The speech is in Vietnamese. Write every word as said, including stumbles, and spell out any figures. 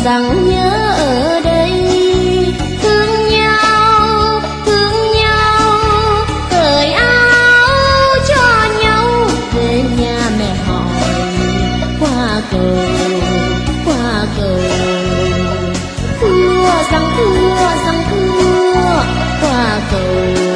rằng nhớ ở đây. Thương nhau, thương nhau, cởi áo cho nhau, về nhà mẹ hỏi qua cầu, qua cầu. Thưa rằng thưa rằng thưa qua cầu.